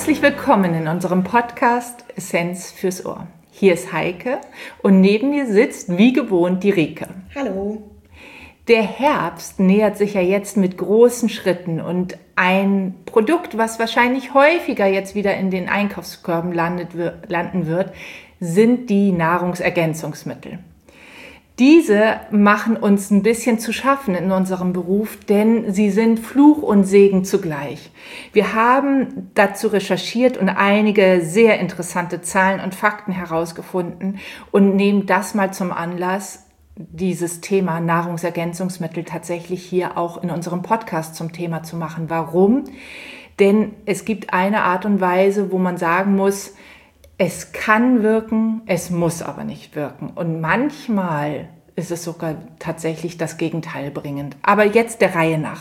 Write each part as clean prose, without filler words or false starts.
Herzlich willkommen in unserem Podcast Essenz fürs Ohr. Hier ist Heike und neben mir sitzt wie gewohnt die Rike. Hallo. Der Herbst nähert sich ja jetzt mit großen Schritten und ein Produkt, was wahrscheinlich häufiger jetzt wieder in den Einkaufskörben landen wird, sind die Nahrungsergänzungsmittel. Diese machen uns ein bisschen zu schaffen in unserem Beruf, denn sie sind Fluch und Segen zugleich. Wir haben dazu recherchiert und einige sehr interessante Zahlen und Fakten herausgefunden und nehmen das mal zum Anlass, dieses Thema Nahrungsergänzungsmittel tatsächlich hier auch in unserem Podcast zum Thema zu machen. Warum? Denn es gibt eine Art und Weise, wo man sagen muss, es kann wirken, es muss aber nicht wirken. Und manchmal ist es sogar tatsächlich das Gegenteil bringend. Aber jetzt der Reihe nach.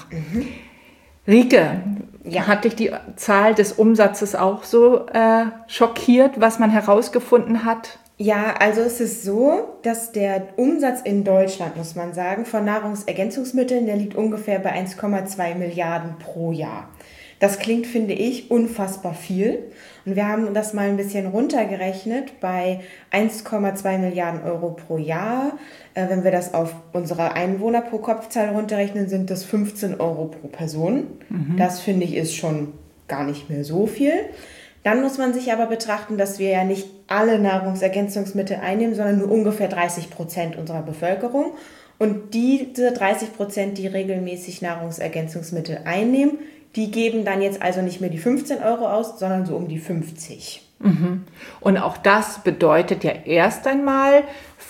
Rike, hat dich die Zahl des Umsatzes auch so schockiert, was man herausgefunden hat? Ja, also es ist so, dass der Umsatz in Deutschland, muss man sagen, von Nahrungsergänzungsmitteln, der liegt ungefähr bei 1,2 Milliarden pro Jahr. Das klingt, finde ich, unfassbar viel. Und wir haben das mal ein bisschen runtergerechnet bei 1,2 Milliarden Euro pro Jahr. Wenn wir das auf unsere Einwohner pro Kopfzahl runterrechnen, sind das 15 Euro pro Person. Das, finde ich, ist schon gar nicht mehr so viel. Dann muss man sich aber betrachten, dass wir ja nicht alle Nahrungsergänzungsmittel einnehmen, sondern nur ungefähr 30% unserer Bevölkerung. Und diese 30%, die regelmäßig Nahrungsergänzungsmittel einnehmen, die geben dann jetzt also nicht mehr die 15 Euro aus, sondern so um die 50. Und auch das bedeutet ja erst einmal,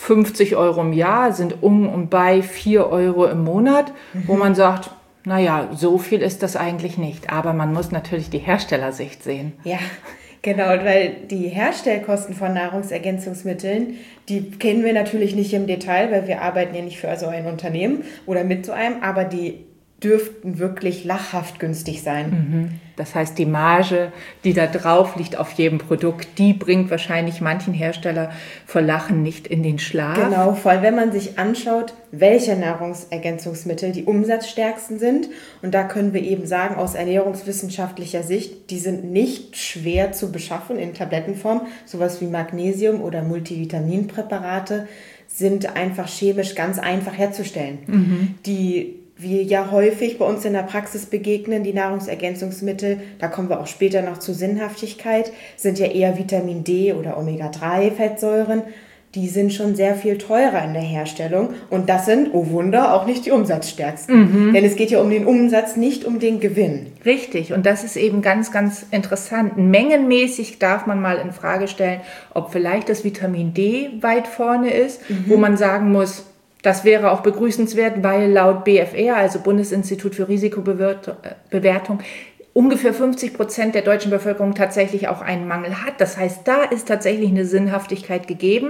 50 Euro im Jahr sind um und bei 4 Euro im Monat, wo man sagt, naja, so viel ist das eigentlich nicht. Aber man muss natürlich die Herstellersicht sehen. Ja, genau, weil die Herstellkosten von Nahrungsergänzungsmitteln, die kennen wir natürlich nicht im Detail, weil wir arbeiten ja nicht für so ein Unternehmen oder mit so einem, aber die dürften wirklich lachhaft günstig sein. Das heißt, die Marge, die da drauf liegt auf jedem Produkt, die bringt wahrscheinlich manchen Hersteller vor Lachen nicht in den Schlaf. Genau, vor allem wenn man sich anschaut, welche Nahrungsergänzungsmittel die umsatzstärksten sind. Und da können wir eben sagen, aus ernährungswissenschaftlicher Sicht, die sind nicht schwer zu beschaffen in Tablettenform. Sowas wie Magnesium oder Multivitaminpräparate sind einfach chemisch ganz einfach herzustellen. Die wir ja häufig bei uns in der Praxis begegnen, die Nahrungsergänzungsmittel, da kommen wir auch später noch zur Sinnhaftigkeit, sind ja eher Vitamin D oder Omega-3-Fettsäuren. Die sind schon sehr viel teurer in der Herstellung und das sind, oh Wunder, auch nicht die umsatzstärksten. Denn es geht ja um den Umsatz, nicht um den Gewinn. Richtig, und das ist eben ganz, ganz interessant. Mengenmäßig darf man mal in Frage stellen, ob vielleicht das Vitamin D weit vorne ist, wo man sagen muss, das wäre auch begrüßenswert, weil laut BfR, also Bundesinstitut für Risikobewertung, ungefähr 50% der deutschen Bevölkerung tatsächlich auch einen Mangel hat. Das heißt, da ist tatsächlich eine Sinnhaftigkeit gegeben.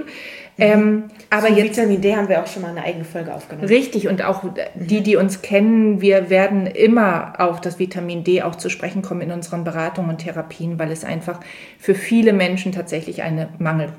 Aber jetzt Vitamin D haben wir auch schon mal eine eigene Folge aufgenommen. Richtig, und auch die uns kennen, wir werden immer auf das Vitamin D auch zu sprechen kommen in unseren Beratungen und Therapien, weil es einfach für viele Menschen tatsächlich ein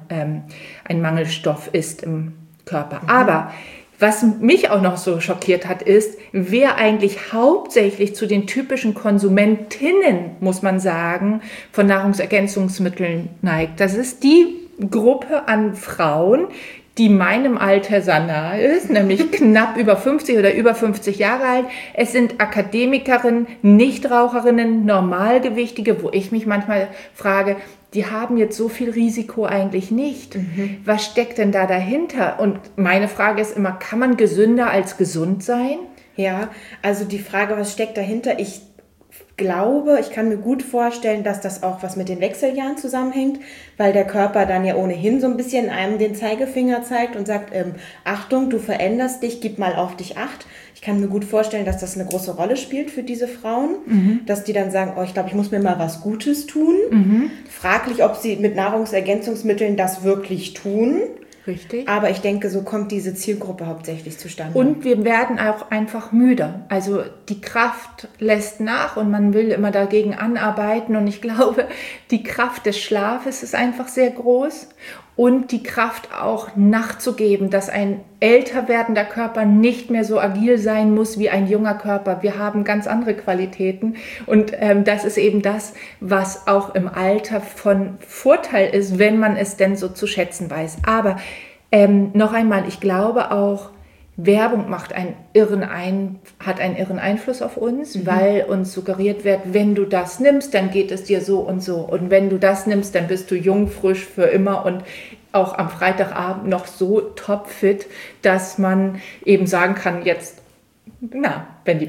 Mangelstoff ist im Körper. Aber was mich auch noch so schockiert hat, ist, wer eigentlich hauptsächlich zu den typischen Konsumentinnen, muss man sagen, von Nahrungsergänzungsmitteln neigt. Das ist die Gruppe an Frauen, die meinem Alter sehr nahe ist, nämlich knapp über 50 oder über 50 Jahre alt. Es sind Akademikerinnen, Nichtraucherinnen, Normalgewichtige, wo ich mich manchmal frage, die haben jetzt so viel Risiko eigentlich nicht. Was steckt denn da dahinter? Und meine Frage ist immer, kann man gesünder als gesund sein? Ja, also die Frage, was steckt dahinter? Ich glaube, ich kann mir gut vorstellen, dass das auch was mit den Wechseljahren zusammenhängt, weil der Körper dann ja ohnehin so ein bisschen einem den Zeigefinger zeigt und sagt, Achtung, du veränderst dich, gib mal auf dich Acht. Ich kann mir gut vorstellen, dass das eine große Rolle spielt für diese Frauen, dass die dann sagen, oh, ich glaube, ich muss mir mal was Gutes tun. Fraglich, ob sie mit Nahrungsergänzungsmitteln das wirklich tun. Richtig. Aber ich denke, so kommt diese Zielgruppe hauptsächlich zustande. Und wir werden auch einfach müde. Also die Kraft lässt nach und man will immer dagegen anarbeiten. Und ich glaube, die Kraft des Schlafes ist einfach sehr groß. Und die Kraft auch nachzugeben, dass ein älter werdender Körper nicht mehr so agil sein muss wie ein junger Körper. Wir haben ganz andere Qualitäten. Und das ist eben das, was auch im Alter von Vorteil ist, wenn man es denn so zu schätzen weiß. Aber noch einmal, ich glaube auch, Werbung hat einen irren Einfluss auf uns, weil uns suggeriert wird, wenn du das nimmst, dann geht es dir so und so. Und wenn du das nimmst, dann bist du jung, frisch für immer und auch am Freitagabend noch so topfit, dass man eben sagen kann, jetzt, wenn die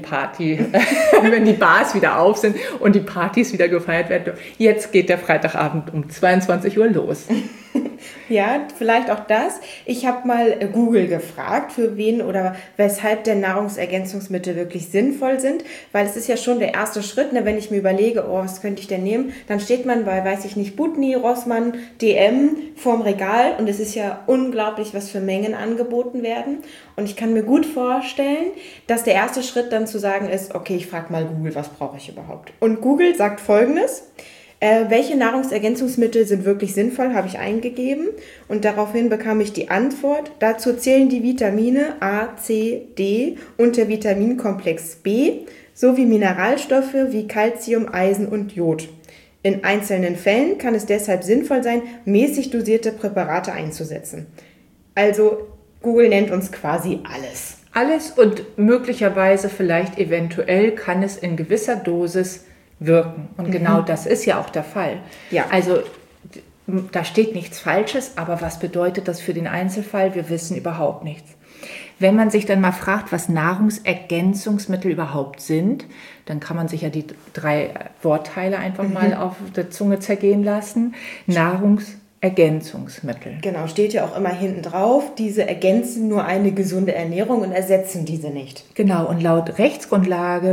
Bars wieder auf sind und die Partys wieder gefeiert werden, jetzt geht der Freitagabend um 22 Uhr los. Ja, vielleicht auch das. Ich habe mal Google gefragt, für wen oder weshalb denn Nahrungsergänzungsmittel wirklich sinnvoll sind, weil es ist ja schon der erste Schritt, ne, wenn ich mir überlege, was könnte ich denn nehmen, dann steht man bei, weiß ich nicht, Butni, Rossmann, DM vorm Regal und es ist ja unglaublich, was für Mengen angeboten werden und ich kann mir gut vorstellen, dass der erste Schritt dann zu sagen ist, okay, ich frage mal Google, was brauche ich überhaupt? Und Google sagt Folgendes: welche Nahrungsergänzungsmittel sind wirklich sinnvoll, habe ich eingegeben und daraufhin bekam ich die Antwort. Dazu zählen die Vitamine A, C, D und der Vitaminkomplex B sowie Mineralstoffe wie Calcium, Eisen und Jod. In einzelnen Fällen kann es deshalb sinnvoll sein, mäßig dosierte Präparate einzusetzen. Also Google nennt uns quasi alles. Alles und möglicherweise vielleicht eventuell kann es in gewisser Dosis wirken. Und genau das ist ja auch der Fall. Ja. Also da steht nichts Falsches, aber was bedeutet das für den Einzelfall? Wir wissen überhaupt nichts. Wenn man sich dann mal fragt, was Nahrungsergänzungsmittel überhaupt sind, dann kann man sich ja die 3 Wortteile einfach mal auf der Zunge zergehen lassen. Nahrungsergänzungsmittel. Genau, steht ja auch immer hinten drauf, diese ergänzen nur eine gesunde Ernährung und ersetzen diese nicht. Genau, und laut Rechtsgrundlage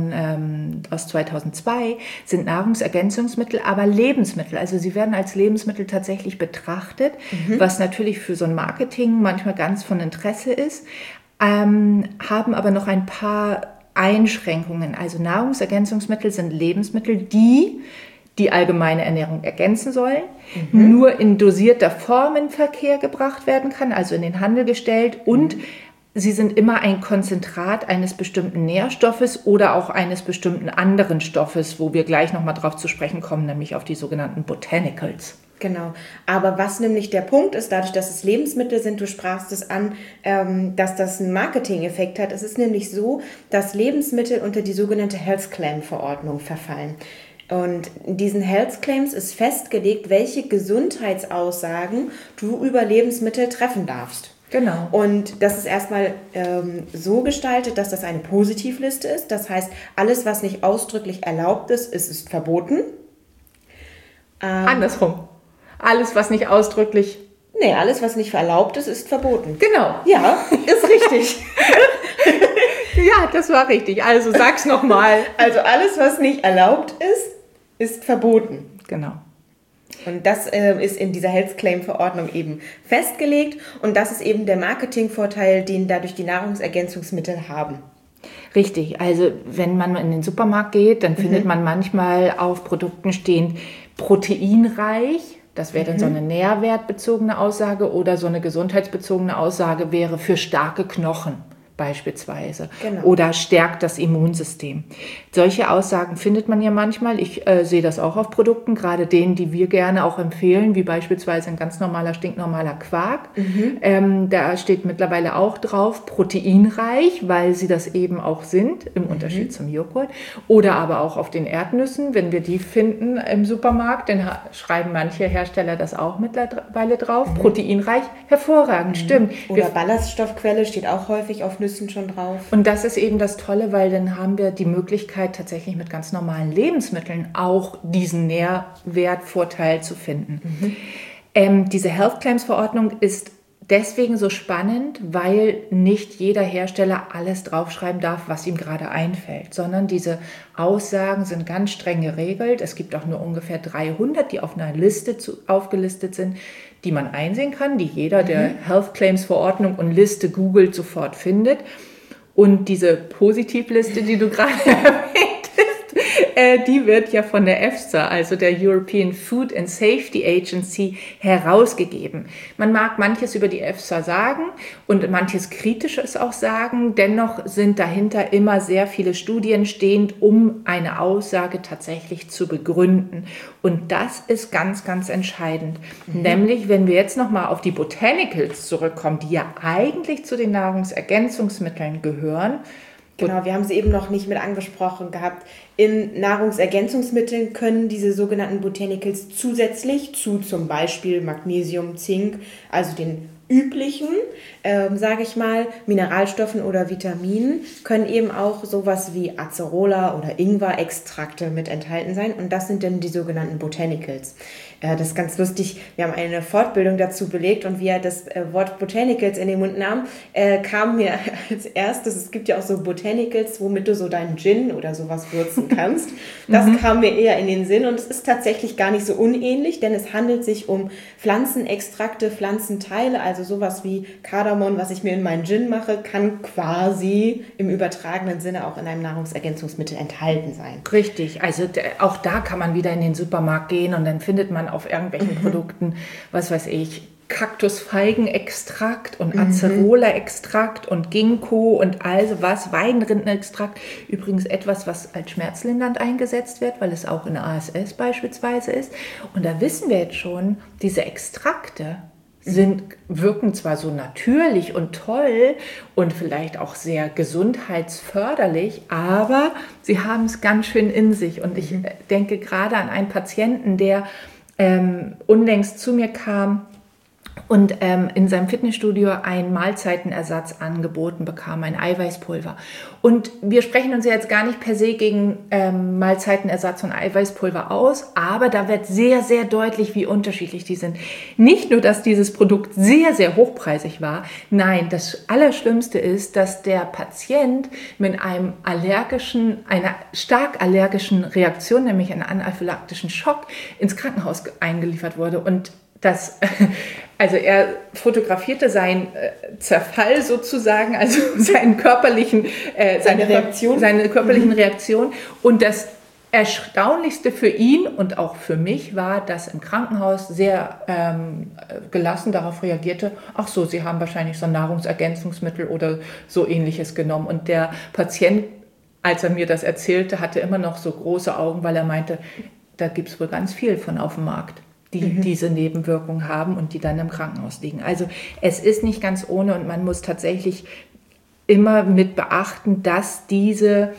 aus 2002 sind Nahrungsergänzungsmittel aber Lebensmittel. Also sie werden als Lebensmittel tatsächlich betrachtet, was natürlich für so ein Marketing manchmal ganz von Interesse ist, haben aber noch ein paar Einschränkungen. Also Nahrungsergänzungsmittel sind Lebensmittel, die allgemeine Ernährung ergänzen sollen, nur in dosierter Form in Verkehr gebracht werden kann, also in den Handel gestellt und sie sind immer ein Konzentrat eines bestimmten Nährstoffes oder auch eines bestimmten anderen Stoffes, wo wir gleich nochmal drauf zu sprechen kommen, nämlich auf die sogenannten Botanicals. Genau, aber was nämlich der Punkt ist, dadurch, dass es Lebensmittel sind, du sprachst es an, dass das einen Marketing-Effekt hat. Es ist nämlich so, dass Lebensmittel unter die sogenannte Health Claim-Verordnung verfallen. Und in diesen Health Claims ist festgelegt, welche Gesundheitsaussagen du über Lebensmittel treffen darfst. Genau. Und das ist erstmal so gestaltet, dass das eine Positivliste ist. Das heißt, alles, was nicht ausdrücklich erlaubt ist, ist verboten. Andersrum. Alles, was nicht ausdrücklich... Nee, alles, was nicht erlaubt ist verboten. Genau. Ja, ist richtig. Ja, das war richtig. Also sag's nochmal. Also alles, was nicht erlaubt ist verboten. Genau. Und das ist in dieser Health Claim Verordnung eben festgelegt. Und das ist eben der Marketingvorteil, den dadurch die Nahrungsergänzungsmittel haben. Richtig. Also wenn man in den Supermarkt geht, dann findet man manchmal auf Produkten stehend proteinreich. Das wäre dann so eine nährwertbezogene Aussage oder so eine gesundheitsbezogene Aussage wäre für starke Knochen beispielsweise. Genau. Oder stärkt das Immunsystem. Solche Aussagen findet man ja manchmal. Ich sehe das auch auf Produkten, gerade denen, die wir gerne auch empfehlen, wie beispielsweise ein ganz normaler, stinknormaler Quark. Da steht mittlerweile auch drauf, proteinreich, weil sie das eben auch sind, im Unterschied zum Joghurt. Oder aber auch auf den Erdnüssen, wenn wir die finden im Supermarkt, dann schreiben manche Hersteller das auch mittlerweile drauf. Proteinreich, hervorragend, stimmt. Oder Ballaststoffquelle steht auch häufig auf Nüssen schon drauf. Und das ist eben das Tolle, weil dann haben wir die Möglichkeit, tatsächlich mit ganz normalen Lebensmitteln auch diesen Nährwertvorteil zu finden. Diese Health Claims Verordnung ist deswegen so spannend, weil nicht jeder Hersteller alles draufschreiben darf, was ihm gerade einfällt, sondern diese Aussagen sind ganz streng geregelt. Es gibt auch nur ungefähr 300, die auf einer Liste aufgelistet sind, die man einsehen kann, die jeder, der Health Claims Verordnung und Liste googelt, sofort findet. Und diese Positivliste, die du gerade die wird ja von der EFSA, also der European Food and Safety Agency, herausgegeben. Man mag manches über die EFSA sagen und manches Kritisches auch sagen, dennoch sind dahinter immer sehr viele Studien stehend, um eine Aussage tatsächlich zu begründen. Und das ist ganz, ganz entscheidend. Nämlich, wenn wir jetzt nochmal auf die Botanicals zurückkommen, die ja eigentlich zu den Nahrungsergänzungsmitteln gehören. Genau, wir haben sie eben noch nicht mit angesprochen gehabt. In Nahrungsergänzungsmitteln können diese sogenannten Botanicals zusätzlich zu zum Beispiel Magnesium, Zink, also den üblichen, sage ich mal, Mineralstoffen oder Vitaminen, können eben auch sowas wie Acerola oder Ingwer-Extrakte mit enthalten sein. Und das sind dann die sogenannten Botanicals. Das ist ganz lustig. Wir haben eine Fortbildung dazu belegt und wie er das Wort Botanicals in den Mund nahm, kam mir als erstes, es gibt ja auch so Botanicals, womit du so deinen Gin oder sowas würzen kannst. Das kam mir eher in den Sinn und es ist tatsächlich gar nicht so unähnlich, denn es handelt sich um Pflanzenextrakte, Pflanzenteile, also sowas wie Kardamom, was ich mir in meinen Gin mache, kann quasi im übertragenen Sinne auch in einem Nahrungsergänzungsmittel enthalten sein. Richtig, also auch da kann man wieder in den Supermarkt gehen und dann findet man auf irgendwelchen Produkten, was weiß ich, Kaktusfeigenextrakt und Acerola-Extrakt und Ginkgo und also was, Weinrindenextrakt. Übrigens etwas, was als schmerzlindernd eingesetzt wird, weil es auch in der ASS beispielsweise ist. Und da wissen wir jetzt schon, diese Extrakte wirken zwar so natürlich und toll und vielleicht auch sehr gesundheitsförderlich, aber sie haben es ganz schön in sich. Und ich denke gerade an einen Patienten, der unlängst zu mir kam und in seinem Fitnessstudio einen Mahlzeitenersatz angeboten bekam, ein Eiweißpulver. Und wir sprechen uns ja jetzt gar nicht per se gegen Mahlzeitenersatz und Eiweißpulver aus, aber da wird sehr, sehr deutlich, wie unterschiedlich die sind. Nicht nur, dass dieses Produkt sehr, sehr hochpreisig war, nein, das Allerschlimmste ist, dass der Patient mit einer stark allergischen Reaktion, nämlich einem anaphylaktischen Schock, ins Krankenhaus eingeliefert wurde. Und also er fotografierte seinen Zerfall sozusagen, also seine körperlichen Reaktionen. Und das Erstaunlichste für ihn und auch für mich war, dass im Krankenhaus sehr gelassen darauf reagierte, ach so, Sie haben wahrscheinlich so ein Nahrungsergänzungsmittel oder so Ähnliches genommen. Und der Patient, als er mir das erzählte, hatte immer noch so große Augen, weil er meinte, da gibt es wohl ganz viel von auf dem Markt, die diese Nebenwirkungen haben und die dann im Krankenhaus liegen. Also es ist nicht ganz ohne und man muss tatsächlich immer mit beachten, dass diese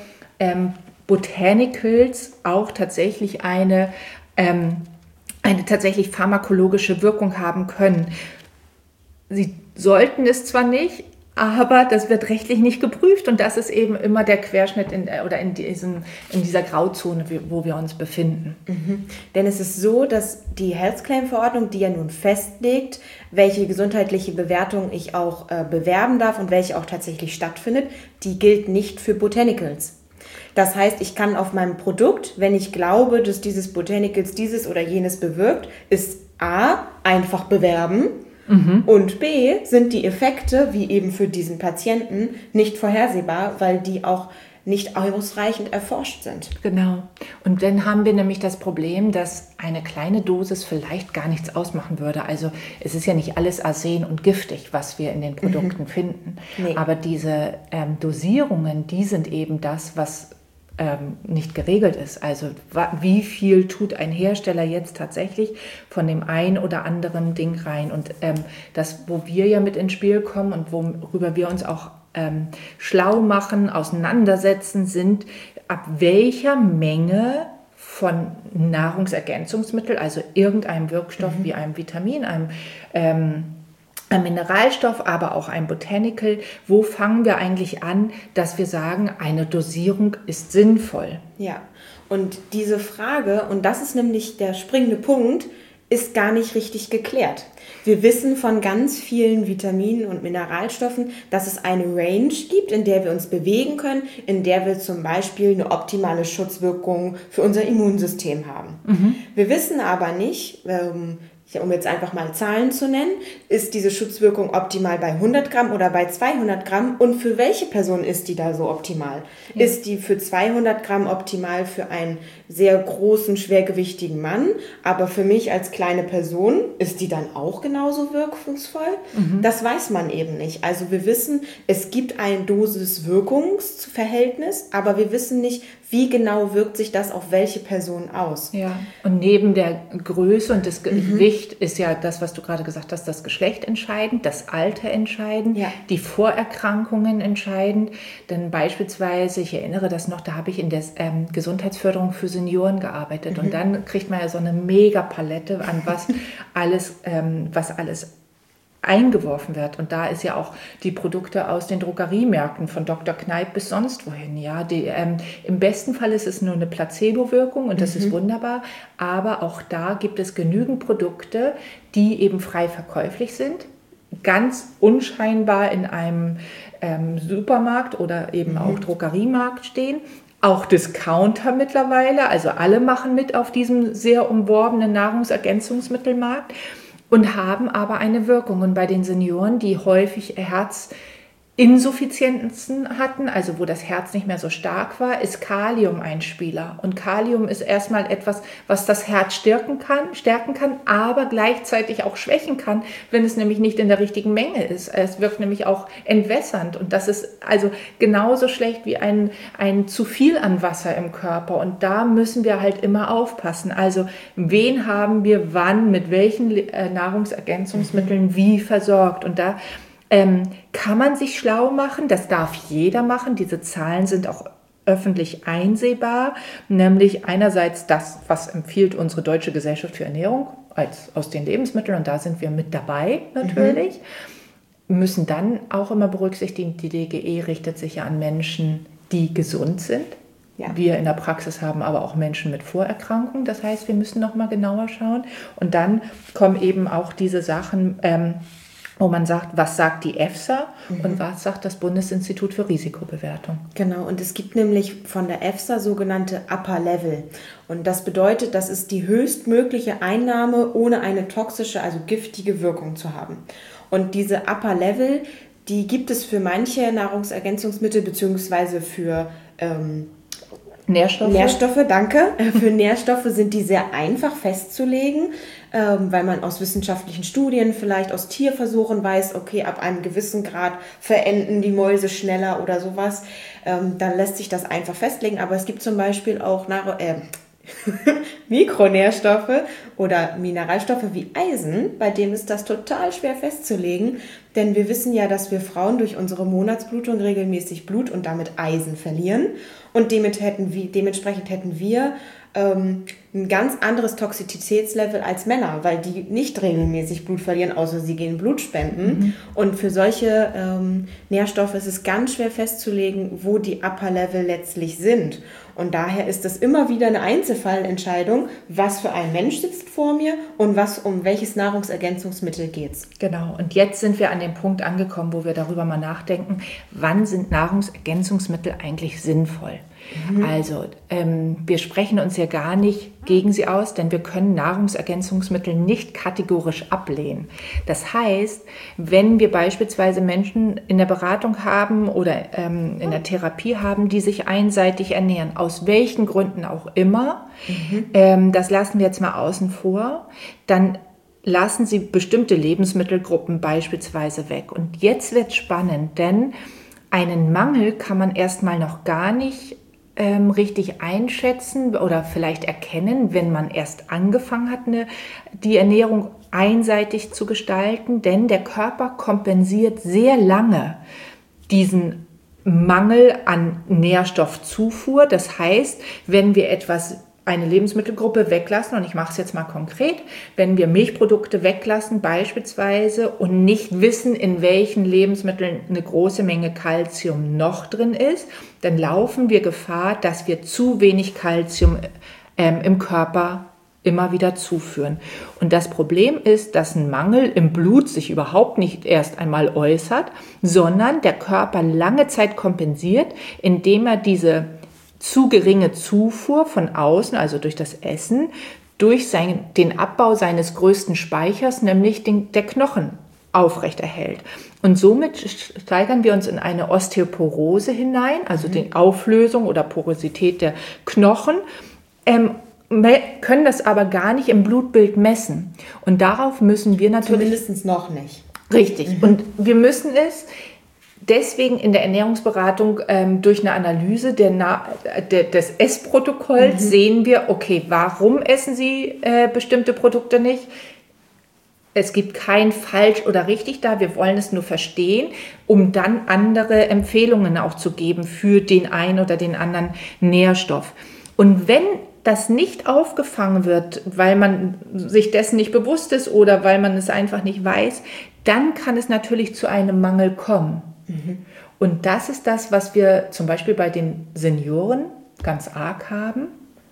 Botanicals auch tatsächlich eine tatsächlich pharmakologische Wirkung haben können. Sie sollten es zwar nicht, aber das wird rechtlich nicht geprüft und das ist eben immer der Querschnitt in dieser Grauzone, wo wir uns befinden. Denn es ist so, dass die Health Claim Verordnung, die ja nun festlegt, welche gesundheitliche Bewertung ich auch bewerben darf und welche auch tatsächlich stattfindet, die gilt nicht für Botanicals. Das heißt, ich kann auf meinem Produkt, wenn ich glaube, dass dieses Botanicals dieses oder jenes bewirkt, ist A, einfach bewerben. Und B, sind die Effekte, wie eben für diesen Patienten, nicht vorhersehbar, weil die auch nicht ausreichend erforscht sind. Genau. Und dann haben wir nämlich das Problem, dass eine kleine Dosis vielleicht gar nichts ausmachen würde. Also es ist ja nicht alles Arsen und giftig, was wir in den Produkten finden. Nee. Aber diese Dosierungen, die sind eben das, was nicht geregelt ist. Also wie viel tut ein Hersteller jetzt tatsächlich von dem ein oder anderen Ding rein? Und das, wo wir ja mit ins Spiel kommen und worüber wir uns auch schlau machen, auseinandersetzen, sind, ab welcher Menge von Nahrungsergänzungsmittel, also irgendeinem Wirkstoff wie einem Vitamin, ein Mineralstoff, aber auch ein Botanical. Wo fangen wir eigentlich an, dass wir sagen, eine Dosierung ist sinnvoll? Ja, und diese Frage, und das ist nämlich der springende Punkt, ist gar nicht richtig geklärt. Wir wissen von ganz vielen Vitaminen und Mineralstoffen, dass es eine Range gibt, in der wir uns bewegen können, in der wir zum Beispiel eine optimale Schutzwirkung für unser Immunsystem haben. Wir wissen aber nicht, um jetzt einfach mal Zahlen zu nennen, ist diese Schutzwirkung optimal bei 100 Gramm oder bei 200 Gramm und für welche Person ist die da so optimal? Ja. Ist die für 200 Gramm optimal für einen sehr großen, schwergewichtigen Mann, aber für mich als kleine Person ist die dann auch genauso wirkungsvoll? Das weiß man eben nicht. Also wir wissen, es gibt ein Dosis-Wirkungsverhältnis, aber wir wissen nicht, wie genau wirkt sich das auf welche Person aus. Ja, und neben der Größe und das Gewicht ist ja das, was du gerade gesagt hast, das Geschlecht entscheidend, das Alter entscheidend, die Vorerkrankungen entscheidend. Denn beispielsweise, ich erinnere das noch, da habe ich in der Gesundheitsförderung für Senioren gearbeitet und dann kriegt man ja so eine Mega-Palette an was alles eingeworfen wird. Und da ist ja auch die Produkte aus den Drogeriemärkten von Dr. Kneipp bis sonst wohin. Ja, im besten Fall ist es nur eine Placebo-Wirkung und das ist wunderbar. Aber auch da gibt es genügend Produkte, die eben frei verkäuflich sind, ganz unscheinbar in einem Supermarkt oder eben auch Drogeriemarkt stehen. Auch Discounter mittlerweile, also alle machen mit auf diesem sehr umworbenen Nahrungsergänzungsmittelmarkt. Und haben aber eine Wirkung. Und bei den Senioren, die häufig Herzinsuffizienzen hatten, also wo das Herz nicht mehr so stark war, ist Kalium ein Spieler. Und Kalium ist erstmal etwas, was das Herz stärken kann, aber gleichzeitig auch schwächen kann, wenn es nämlich nicht in der richtigen Menge ist. Es wirkt nämlich auch entwässernd. Und das ist also genauso schlecht wie ein zu viel an Wasser im Körper. Und da müssen wir halt immer aufpassen. Also wen haben wir wann, mit welchen Nahrungsergänzungsmitteln wie versorgt. Und da kann man sich schlau machen, das darf jeder machen. Diese Zahlen sind auch öffentlich einsehbar, nämlich einerseits das, was empfiehlt unsere Deutsche Gesellschaft für Ernährung aus den Lebensmitteln und da sind wir mit dabei natürlich, müssen dann auch immer berücksichtigen, die DGE richtet sich ja an Menschen, die gesund sind. Ja. Wir in der Praxis haben aber auch Menschen mit Vorerkrankungen, das heißt, wir müssen noch mal genauer schauen und dann kommen eben auch diese Sachen, wo man sagt, was sagt die EFSA und was sagt das Bundesinstitut für Risikobewertung. Genau, und es gibt nämlich von der EFSA sogenannte Upper Level. Und das bedeutet, das ist die höchstmögliche Einnahme, ohne eine toxische, also giftige Wirkung zu haben. Und diese Upper Level, die gibt es für manche Nahrungsergänzungsmittel beziehungsweise für Nährstoffe, danke. Für Nährstoffe sind die sehr einfach festzulegen, weil man aus wissenschaftlichen Studien, vielleicht aus Tierversuchen weiß, okay, ab einem gewissen Grad verenden die Mäuse schneller oder sowas. Dann lässt sich das einfach festlegen. Aber es gibt zum Beispiel auch Mikronährstoffe oder Mineralstoffe wie Eisen, bei denen ist das total schwer festzulegen, denn wir wissen ja, dass wir Frauen durch unsere Monatsblutung regelmäßig Blut und damit Eisen verlieren und dementsprechend hätten wir ein ganz anderes Toxizitätslevel als Männer, weil die nicht regelmäßig Blut verlieren, außer sie gehen Blut spenden. Und für solche Nährstoffe ist es ganz schwer festzulegen, wo die Upper Level letztlich sind. Und daher ist es immer wieder eine Einzelfallentscheidung, was für ein Mensch sitzt vor mir und um welches Nahrungsergänzungsmittel geht's. Genau, und jetzt sind wir an dem Punkt angekommen, wo wir darüber mal nachdenken, wann sind Nahrungsergänzungsmittel eigentlich sinnvoll? Also wir sprechen uns ja gar nicht gegen sie aus, denn wir können Nahrungsergänzungsmittel nicht kategorisch ablehnen. Das heißt, wenn wir beispielsweise Menschen in der Beratung haben oder in der Therapie haben, die sich einseitig ernähren, aus welchen Gründen auch immer, das lassen wir jetzt mal außen vor, dann lassen sie bestimmte Lebensmittelgruppen beispielsweise weg. Und jetzt wird es spannend, denn einen Mangel kann man erstmal noch gar nicht richtig einschätzen oder vielleicht erkennen, wenn man erst angefangen hat, die Ernährung einseitig zu gestalten, denn der Körper kompensiert sehr lange diesen Mangel an Nährstoffzufuhr. Das heißt, wenn wir eine Lebensmittelgruppe weglassen, und ich mache es jetzt mal konkret, wenn wir Milchprodukte weglassen beispielsweise und nicht wissen, in welchen Lebensmitteln eine große Menge Kalzium noch drin ist, dann laufen wir Gefahr, dass wir zu wenig Kalzium im Körper immer wieder zuführen. Und das Problem ist, dass ein Mangel im Blut sich überhaupt nicht erst einmal äußert, sondern der Körper lange Zeit kompensiert, indem er diese zu geringe Zufuhr von außen, also durch das Essen, durch den Abbau seines größten Speichers, nämlich der Knochen, aufrechterhält. Und somit steigern wir uns in eine Osteoporose hinein, also die Auflösung oder Porosität der Knochen, können das aber gar nicht im Blutbild messen. Und darauf müssen wir natürlich... Zumindest noch nicht. Richtig. Und wir müssen es deswegen in der Ernährungsberatung durch eine Analyse des Essprotokolls sehen wir, okay, warum essen Sie bestimmte Produkte nicht? Es gibt kein falsch oder richtig da, wir wollen es nur verstehen, um dann andere Empfehlungen auch zu geben für den einen oder den anderen Nährstoff. Und wenn das nicht aufgefangen wird, weil man sich dessen nicht bewusst ist oder weil man es einfach nicht weiß, dann kann es natürlich zu einem Mangel kommen. Und das ist das, was wir zum Beispiel bei den Senioren ganz arg haben.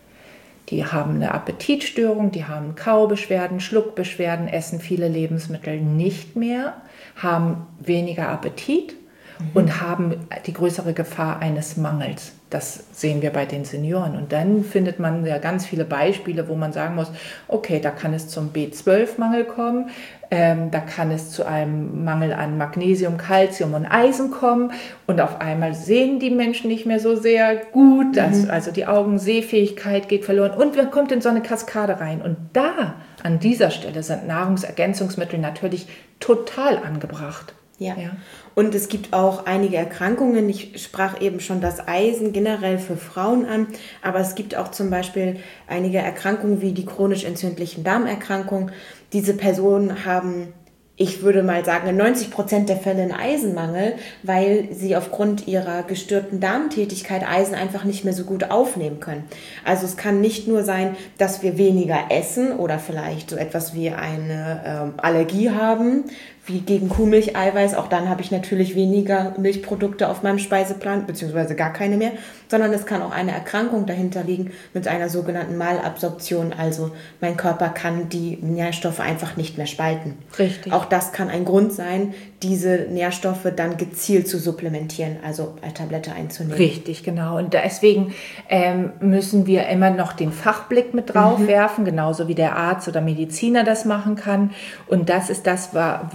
Die haben eine Appetitstörung, die haben Kaubeschwerden, Schluckbeschwerden, essen viele Lebensmittel nicht mehr, haben weniger Appetit und haben die größere Gefahr eines Mangels. Das sehen wir bei den Senioren. Und dann findet man ja ganz viele Beispiele, wo man sagen muss, okay, da kann es zum B12-Mangel kommen, da kann es zu einem Mangel an Magnesium, Calcium und Eisen kommen und auf einmal sehen die Menschen nicht mehr so sehr gut, also die Augensehfähigkeit geht verloren und man kommt in so eine Kaskade rein. Und da, an dieser Stelle, sind Nahrungsergänzungsmittel natürlich total angebracht. Ja. Und es gibt auch einige Erkrankungen. Ich sprach eben schon das Eisen generell für Frauen an, aber es gibt auch zum Beispiel einige Erkrankungen wie die chronisch entzündlichen Darmerkrankungen. Diese Personen haben, ich würde mal sagen, in 90% der Fälle einen Eisenmangel, weil sie aufgrund ihrer gestörten Darmtätigkeit Eisen einfach nicht mehr so gut aufnehmen können. Also es kann nicht nur sein, dass wir weniger essen oder vielleicht so etwas wie eine Allergie haben, wie gegen Kuhmilcheiweiß. Auch dann habe ich natürlich weniger Milchprodukte auf meinem Speiseplan, beziehungsweise gar keine mehr, sondern es kann auch eine Erkrankung dahinter liegen mit einer sogenannten Malabsorption. Also mein Körper kann die Nährstoffe einfach nicht mehr spalten. Richtig. Auch das kann ein Grund sein, diese Nährstoffe dann gezielt zu supplementieren, also als Tablette einzunehmen. Richtig, genau. Und deswegen müssen wir immer noch den Fachblick mit drauf werfen, genauso wie der Arzt oder Mediziner das machen kann. Und das ist das,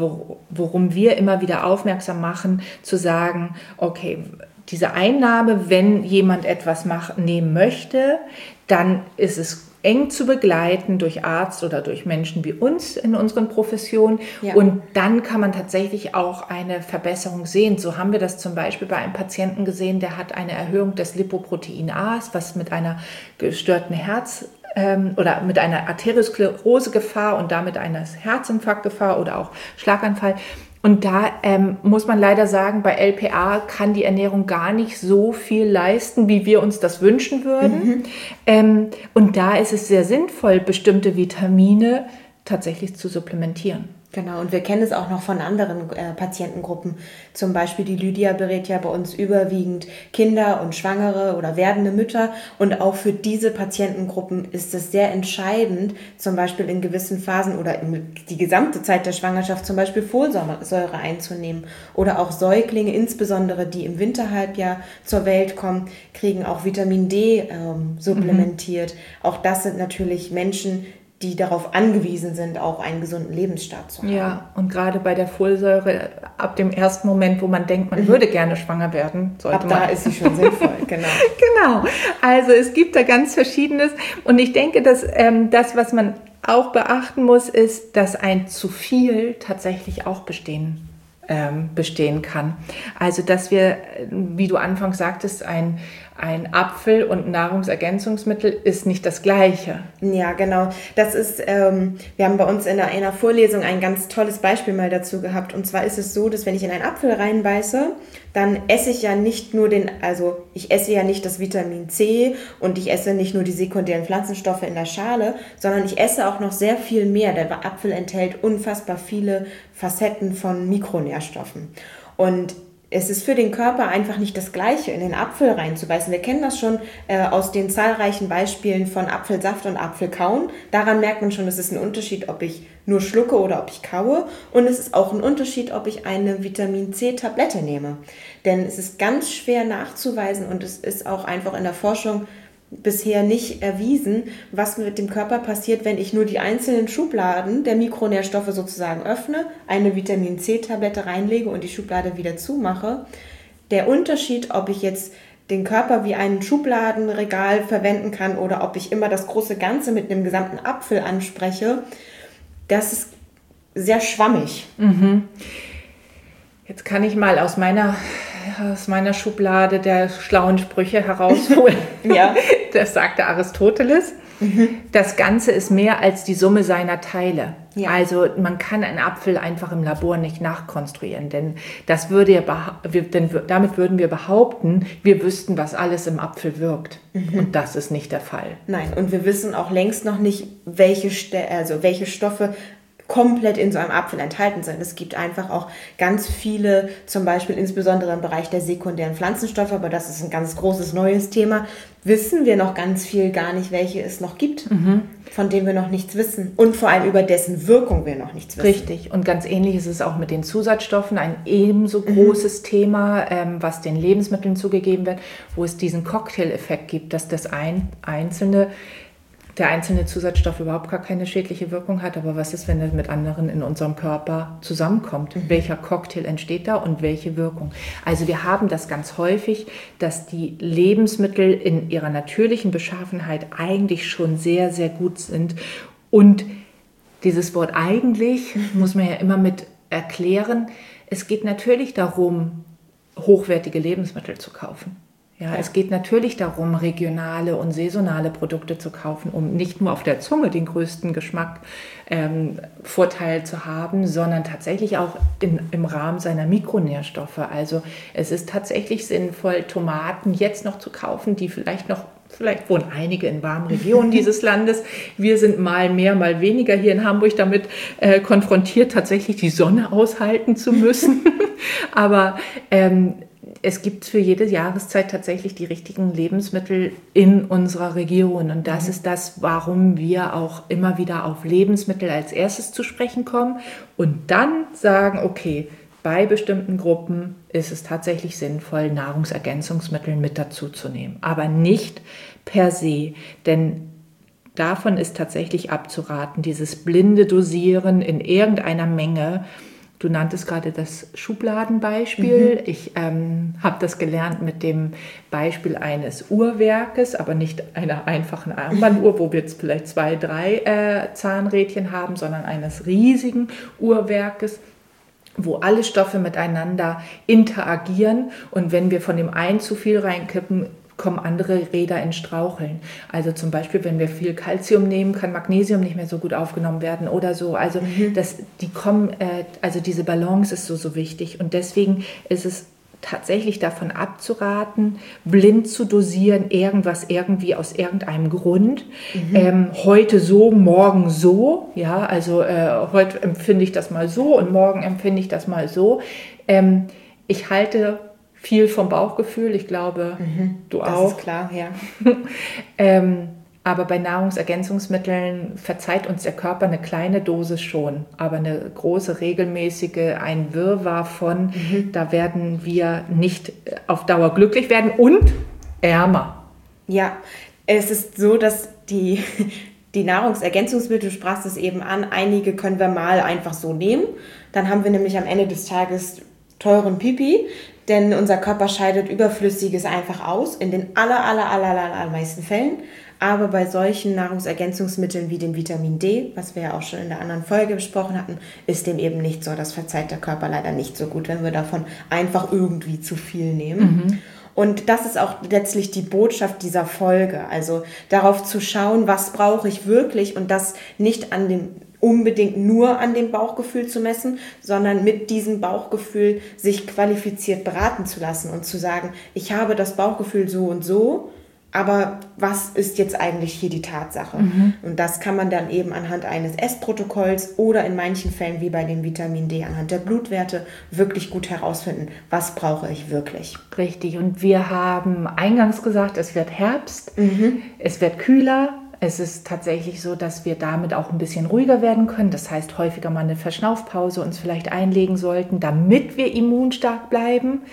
worum wir immer wieder aufmerksam machen, zu sagen, okay, diese Einnahme, wenn jemand etwas nehmen möchte, dann ist es eng zu begleiten durch Arzt oder durch Menschen wie uns in unseren Professionen. Ja. Und dann kann man tatsächlich auch eine Verbesserung sehen. So haben wir das zum Beispiel bei einem Patienten gesehen, der hat eine Erhöhung des Lipoprotein A's, was mit einer gestörten oder mit einer Arteriosklerose-Gefahr und damit einer Herzinfarktgefahr oder auch Schlaganfall. Und da muss man leider sagen, bei LPA kann die Ernährung gar nicht so viel leisten, wie wir uns das wünschen würden. Und da ist es sehr sinnvoll, bestimmte Vitamine tatsächlich zu supplementieren. Genau, und wir kennen es auch noch von anderen Patientengruppen. Zum Beispiel die Lydia berät ja bei uns überwiegend Kinder und Schwangere oder werdende Mütter. Und auch für diese Patientengruppen ist es sehr entscheidend, zum Beispiel in gewissen Phasen oder die gesamte Zeit der Schwangerschaft zum Beispiel Folsäure einzunehmen. Oder auch Säuglinge, insbesondere die im Winterhalbjahr zur Welt kommen, kriegen auch Vitamin D supplementiert. Auch das sind natürlich Menschen, die darauf angewiesen sind, auch einen gesunden Lebensstil zu haben. Ja, und gerade bei der Folsäure, ab dem ersten Moment, wo man denkt, man würde gerne schwanger werden, sollte man... Ab da ist sie schon sinnvoll, genau. Genau, also es gibt da ganz Verschiedenes und ich denke, dass das, was man auch beachten muss, ist, dass ein zu viel tatsächlich auch bestehen kann. Also, dass wir, wie du anfangs sagtest, ein Apfel und Nahrungsergänzungsmittel ist nicht das Gleiche. Ja, genau. Das ist, wir haben bei uns in einer Vorlesung ein ganz tolles Beispiel mal dazu gehabt. Und zwar ist es so, dass wenn ich in einen Apfel reinbeiße, dann esse ich ja nicht nur ich esse ja nicht das Vitamin C und ich esse nicht nur die sekundären Pflanzenstoffe in der Schale, sondern ich esse auch noch sehr viel mehr. Der Apfel enthält unfassbar viele Facetten von Mikronährstoffen. Und es ist für den Körper einfach nicht das Gleiche, in den Apfel reinzubeißen. Wir kennen das schon aus den zahlreichen Beispielen von Apfelsaft und Apfelkauen. Daran merkt man schon, es ist ein Unterschied, ob ich nur schlucke oder ob ich kaue. Und es ist auch ein Unterschied, ob ich eine Vitamin-C-Tablette nehme. Denn es ist ganz schwer nachzuweisen und es ist auch einfach in der Forschung bisher nicht erwiesen, was mit dem Körper passiert, wenn ich nur die einzelnen Schubladen der Mikronährstoffe sozusagen öffne, eine Vitamin-C-Tablette reinlege und die Schublade wieder zumache. Der Unterschied, ob ich jetzt den Körper wie ein Schubladenregal verwenden kann oder ob ich immer das große Ganze mit einem gesamten Apfel anspreche, das ist sehr schwammig. Jetzt kann ich mal aus meiner Schublade der schlauen Sprüche herausholen. Ja. Das sagte Aristoteles. Das Ganze ist mehr als die Summe seiner Teile. Ja. Also man kann einen Apfel einfach im Labor nicht nachkonstruieren, denn damit würden wir behaupten, wir wüssten, was alles im Apfel wirkt. Und das ist nicht der Fall. Nein, und wir wissen auch längst noch nicht, welche Stoffe komplett in so einem Apfel enthalten sind. Es gibt einfach auch ganz viele, zum Beispiel insbesondere im Bereich der sekundären Pflanzenstoffe, aber das ist ein ganz großes neues Thema, wissen wir noch ganz viel gar nicht, welche es noch gibt, von denen wir noch nichts wissen und vor allem über dessen Wirkung wir noch nichts wissen. Richtig, und ganz ähnlich ist es auch mit den Zusatzstoffen, ein ebenso großes Thema, was den Lebensmitteln zugegeben wird, wo es diesen Cocktail-Effekt gibt, dass der einzelne Zusatzstoff überhaupt gar keine schädliche Wirkung hat, aber was ist, wenn er mit anderen in unserem Körper zusammenkommt? Welcher Cocktail entsteht da und welche Wirkung? Also wir haben das ganz häufig, dass die Lebensmittel in ihrer natürlichen Beschaffenheit eigentlich schon sehr, sehr gut sind. Und dieses Wort eigentlich muss man ja immer mit erklären. Es geht natürlich darum, hochwertige Lebensmittel zu kaufen. Ja, es geht natürlich darum, regionale und saisonale Produkte zu kaufen, um nicht nur auf der Zunge den größten Geschmackvorteil zu haben, sondern tatsächlich auch im Rahmen seiner Mikronährstoffe. Also es ist tatsächlich sinnvoll, Tomaten jetzt noch zu kaufen, die vielleicht wohnen einige in warmen Regionen dieses Landes. Wir sind mal mehr, mal weniger hier in Hamburg damit konfrontiert, tatsächlich die Sonne aushalten zu müssen. Aber es gibt für jede Jahreszeit tatsächlich die richtigen Lebensmittel in unserer Region. Und das ist das, warum wir auch immer wieder auf Lebensmittel als erstes zu sprechen kommen und dann sagen, okay, bei bestimmten Gruppen ist es tatsächlich sinnvoll, Nahrungsergänzungsmittel mit dazu zu nehmen. Aber nicht per se, denn davon ist tatsächlich abzuraten, dieses blinde Dosieren in irgendeiner Menge. Du nanntest gerade das Schubladenbeispiel. Ich habe das gelernt mit dem Beispiel eines Uhrwerkes, aber nicht einer einfachen Armbanduhr, wo wir jetzt vielleicht 2, 3 Zahnrädchen haben, sondern eines riesigen Uhrwerkes, wo alle Stoffe miteinander interagieren. Und wenn wir von dem einen zu viel reinkippen, kommen andere Räder ins Straucheln. Also zum Beispiel, wenn wir viel Calcium nehmen, kann Magnesium nicht mehr so gut aufgenommen werden oder so. Also diese Balance ist so wichtig. Und deswegen ist es tatsächlich davon abzuraten, blind zu dosieren, irgendwas irgendwie aus irgendeinem Grund. Heute so, morgen so. Ja, also heute empfinde ich das mal so und morgen empfinde ich das mal so. Ich halte viel vom Bauchgefühl, ich glaube, du auch. Das ist klar, ja. Aber bei Nahrungsergänzungsmitteln verzeiht uns der Körper eine kleine Dosis schon, aber eine große, regelmäßige, ein Wirrwarr von, da werden wir nicht auf Dauer glücklich werden und ärmer. Ja, es ist so, dass die Nahrungsergänzungsmittel, du sprachst es eben an, einige können wir mal einfach so nehmen. Dann haben wir nämlich am Ende des Tages teuren Pipi, denn unser Körper scheidet Überflüssiges einfach aus, in den allermeisten Fällen. Aber bei solchen Nahrungsergänzungsmitteln wie dem Vitamin D, was wir ja auch schon in der anderen Folge besprochen hatten, ist dem eben nicht so. Das verzeiht der Körper leider nicht so gut, wenn wir davon einfach irgendwie zu viel nehmen. Und das ist auch letztlich die Botschaft dieser Folge. Also darauf zu schauen, was brauche ich wirklich und das nicht unbedingt nur an dem Bauchgefühl zu messen, sondern mit diesem Bauchgefühl sich qualifiziert beraten zu lassen und zu sagen, ich habe das Bauchgefühl so und so, Aber was ist jetzt eigentlich hier die Tatsache? Und das kann man dann eben anhand eines Essprotokolls oder in manchen Fällen wie bei dem Vitamin D anhand der Blutwerte wirklich gut herausfinden, was brauche ich wirklich. Richtig. Und wir haben eingangs gesagt, es wird Herbst, es wird kühler. Es ist tatsächlich so, dass wir damit auch ein bisschen ruhiger werden können. Das heißt, häufiger mal eine Verschnaufpause uns vielleicht einlegen sollten, damit wir immunstark bleiben,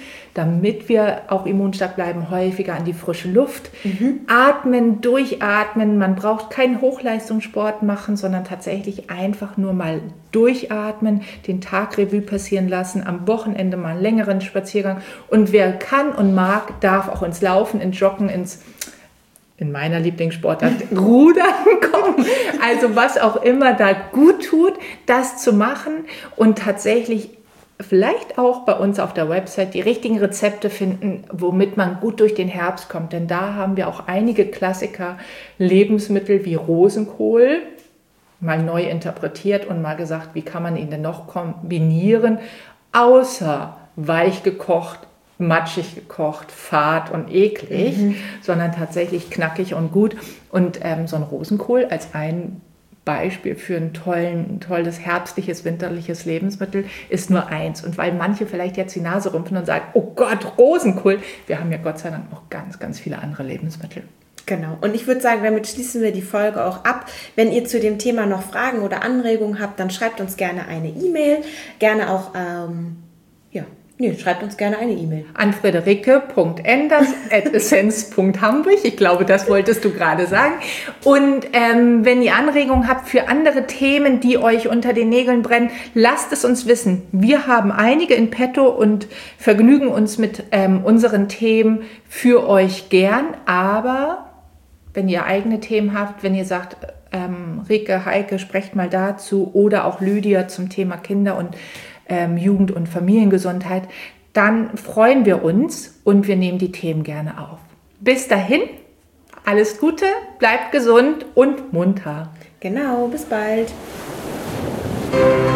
häufiger an die frische Luft. Atmen, durchatmen. Man braucht keinen Hochleistungssport machen, sondern tatsächlich einfach nur mal durchatmen, den Tag Revue passieren lassen, am Wochenende mal einen längeren Spaziergang. Und wer kann und mag, darf auch ins Laufen, ins Joggen, in meiner Lieblingssportart Rudern kommen. Also was auch immer da gut tut, das zu machen und tatsächlich vielleicht auch bei uns auf der Website die richtigen Rezepte finden, womit man gut durch den Herbst kommt. Denn da haben wir auch einige Klassiker, Lebensmittel wie Rosenkohl, mal neu interpretiert und mal gesagt, wie kann man ihn denn noch kombinieren, außer weich gekocht, matschig gekocht, fad und eklig, sondern tatsächlich knackig und gut. Und so ein Rosenkohl als ein Beispiel für ein tolles herbstliches, winterliches Lebensmittel ist nur eins. Und weil manche vielleicht jetzt die Nase rümpfen und sagen, oh Gott, Rosenkohl, wir haben ja Gott sei Dank noch ganz, ganz viele andere Lebensmittel. Genau. Und ich würde sagen, damit schließen wir die Folge auch ab. Wenn ihr zu dem Thema noch Fragen oder Anregungen habt, dann schreibt uns gerne eine E-Mail. Gerne auch, schreibt uns gerne eine E-Mail. An friederike.enders@essenz.hamburg. Ich glaube, das wolltest du gerade sagen. Und wenn ihr Anregungen habt für andere Themen, die euch unter den Nägeln brennen, lasst es uns wissen. Wir haben einige in petto und vergnügen uns mit unseren Themen für euch gern. Aber wenn ihr eigene Themen habt, wenn ihr sagt, Rike, Heike, sprecht mal dazu oder auch Lydia zum Thema Kinder und Jugend- und Familiengesundheit, dann freuen wir uns und wir nehmen die Themen gerne auf. Bis dahin, alles Gute, bleibt gesund und munter. Genau, bis bald.